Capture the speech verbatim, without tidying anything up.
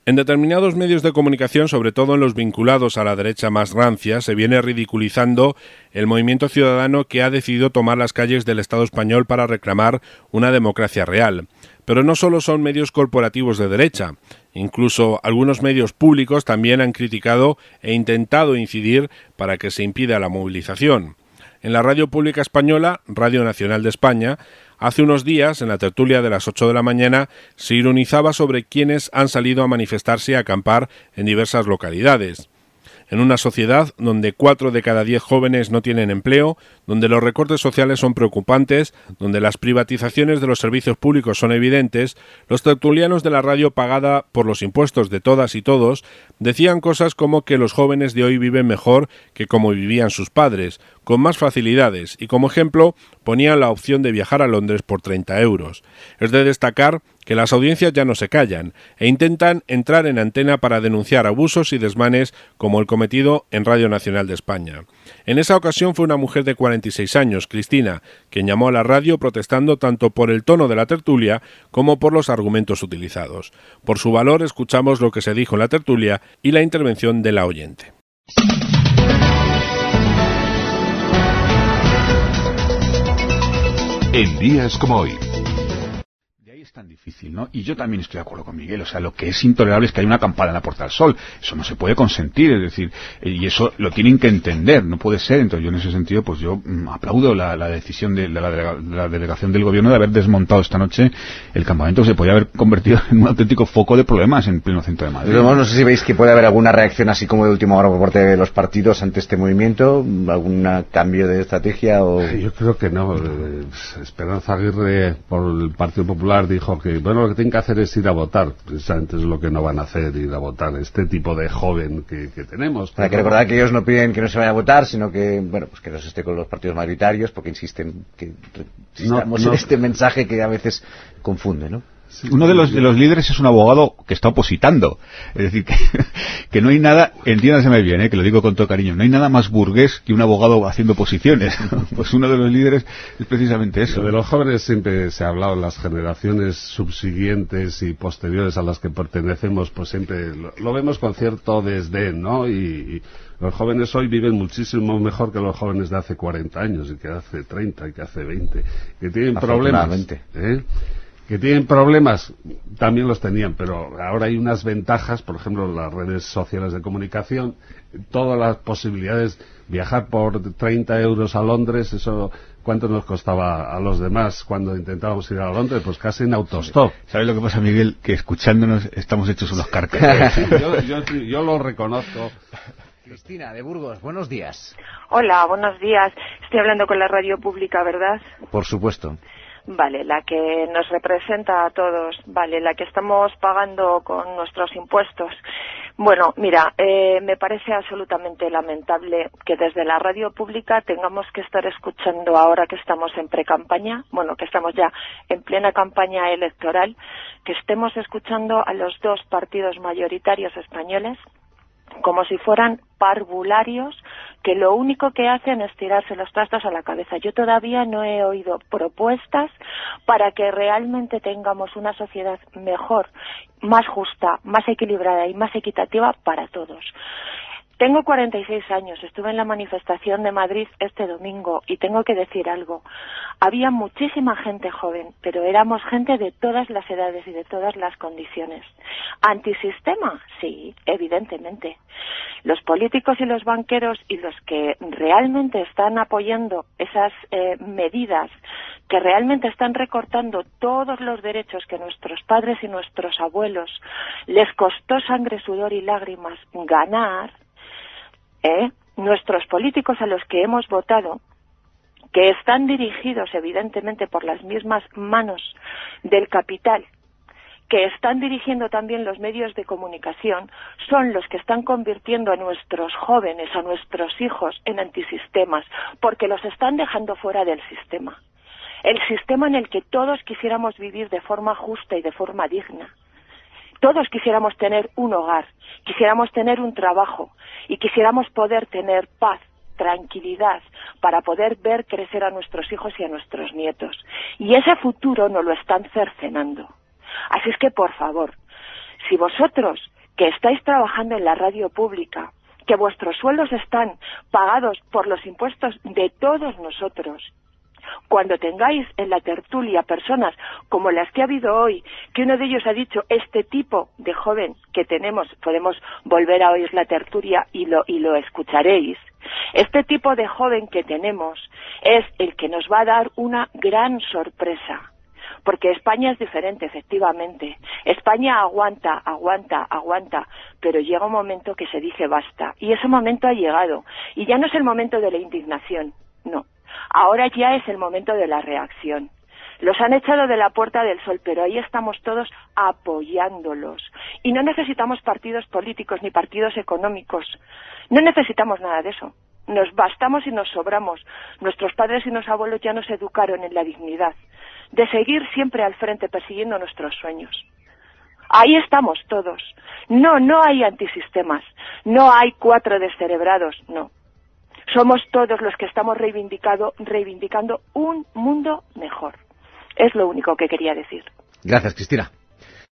En determinados medios de comunicación, sobre todo en los vinculados a la derecha más rancia, se viene ridiculizando el movimiento ciudadano que ha decidido tomar las calles del Estado español para reclamar una democracia real. Pero no solo son medios corporativos de derecha, incluso algunos medios públicos también han criticado e intentado incidir para que se impida la movilización. En la radio pública española, Radio Nacional de España, hace unos días, en la tertulia de las ocho de la mañana, se ironizaba sobre quienes han salido a manifestarse y a acampar en diversas localidades. En una sociedad donde cuatro de cada diez jóvenes no tienen empleo, donde los recortes sociales son preocupantes, donde las privatizaciones de los servicios públicos son evidentes, los tertulianos de la radio pagada por los impuestos de todas y todos decían cosas como que los jóvenes de hoy viven mejor que como vivían sus padres, con más facilidades, y como ejemplo ponían la opción de viajar a Londres por treinta euros. Es de destacar que las audiencias ya no se callan e intentan entrar en antena para denunciar abusos y desmanes como el cometido en Radio Nacional de España. En esa ocasión fue una mujer de cuarenta y seis años, Cristina, quien llamó a la radio protestando tanto por el tono de la tertulia como por los argumentos utilizados. Por su valor escuchamos lo que se dijo en la tertulia y la intervención de la oyente. En días como hoy. Es tan difícil, ¿no? Y yo también estoy de acuerdo con Miguel, o sea, lo que es intolerable es que hay una acampada en la Puerta del Sol, eso no se puede consentir, es decir, y eso lo tienen que entender, no puede ser. Entonces yo en ese sentido, pues yo mmm, aplaudo la, la decisión de, de, la, de la delegación del gobierno de haber desmontado esta noche el campamento, que se podía haber convertido en un auténtico foco de problemas en pleno centro de Madrid. No, no sé si veis que puede haber alguna reacción así como de última hora por parte de los partidos ante este movimiento, algún cambio de estrategia o... Yo creo que no. Esperanza Aguirre por el Partido Popular dijo que bueno, lo que tienen que hacer es ir a votar. Precisamente es lo que no van a hacer, ir a votar este tipo de joven que, que tenemos. Hay que recordar que ellos no piden que no se vaya a votar, sino que, bueno, pues que no se esté con los partidos mayoritarios, porque insisten que insistamos no, no. en este mensaje que a veces confunde, ¿no? Sí, uno de los de los líderes es un abogado que está opositando, es decir, que, que no hay nada, entiéndaseme bien, ¿eh? Que lo digo con todo cariño, no hay nada más burgués que un abogado haciendo oposiciones. Pues uno de los líderes es precisamente eso. Lo de los jóvenes siempre se ha hablado, las generaciones subsiguientes y posteriores a las que pertenecemos, pues siempre lo, lo vemos con cierto desdén, ¿no? Y, y los jóvenes hoy viven muchísimo mejor que los jóvenes de hace cuarenta años y que hace treinta y que hace veinte, que tienen problemas, ¿eh? Que tienen problemas, también los tenían, pero ahora hay unas ventajas, por ejemplo, las redes sociales de comunicación, todas las posibilidades, viajar por treinta euros a Londres, eso, ¿cuánto nos costaba a los demás cuando intentábamos ir a Londres? Pues casi en autostop. ¿Sabes lo que pasa, Miguel? Que escuchándonos estamos hechos unos carcas. yo, yo, yo lo reconozco. Cristina, de Burgos, buenos días. Hola, buenos días. Estoy hablando con la radio pública, ¿verdad? Por supuesto. Vale, la que nos representa a todos, vale, la que estamos pagando con nuestros impuestos. Bueno, mira, eh, me parece absolutamente lamentable que desde la radio pública tengamos que estar escuchando ahora que estamos en precampaña, bueno, que estamos ya en plena campaña electoral, que estemos escuchando a los dos partidos mayoritarios españoles como si fueran parvularios que lo único que hacen es tirarse los trastos a la cabeza. Yo todavía no he oído propuestas para que realmente tengamos una sociedad mejor, más justa, más equilibrada y más equitativa para todos. Tengo cuarenta y seis años, estuve en la manifestación de Madrid este domingo y tengo que decir algo. Había muchísima gente joven, pero éramos gente de todas las edades y de todas las condiciones. ¿Antisistema? Sí, evidentemente. Los políticos y los banqueros y los que realmente están apoyando esas eh, medidas, que realmente están recortando todos los derechos que nuestros padres y nuestros abuelos les costó sangre, sudor y lágrimas ganar, ¿Eh? nuestros políticos a los que hemos votado, que están dirigidos evidentemente por las mismas manos del capital, que están dirigiendo también los medios de comunicación, son los que están convirtiendo a nuestros jóvenes, a nuestros hijos en antisistemas, porque los están dejando fuera del sistema. El sistema en el que todos quisiéramos vivir de forma justa y de forma digna. Todos quisiéramos tener un hogar, quisiéramos tener un trabajo y quisiéramos poder tener paz, tranquilidad, para poder ver crecer a nuestros hijos y a nuestros nietos. Y ese futuro nos lo están cercenando. Así es que, por favor, si vosotros que estáis trabajando en la radio pública, que vuestros sueldos están pagados por los impuestos de todos nosotros, cuando tengáis en la tertulia personas como las que ha habido hoy, que uno de ellos ha dicho, este tipo de joven que tenemos, podemos volver a oír la tertulia y lo, y lo escucharéis, este tipo de joven que tenemos es el que nos va a dar una gran sorpresa. Porque España es diferente, efectivamente. España aguanta, aguanta, aguanta, pero llega un momento que se dice basta. Y ese momento ha llegado. Y ya no es el momento de la indignación, no. Ahora ya es el momento de la reacción. Los han echado de la Puerta del Sol, pero ahí estamos todos apoyándolos. Y no necesitamos partidos políticos ni partidos económicos. No necesitamos nada de eso. Nos bastamos y nos sobramos. Nuestros padres y nuestros abuelos ya nos educaron en la dignidad de seguir siempre al frente persiguiendo nuestros sueños. Ahí estamos todos. No, no hay antisistemas, no hay cuatro descerebrados, no. Somos todos los que estamos reivindicado, reivindicando un mundo mejor. Es lo único que quería decir. Gracias, Cristina.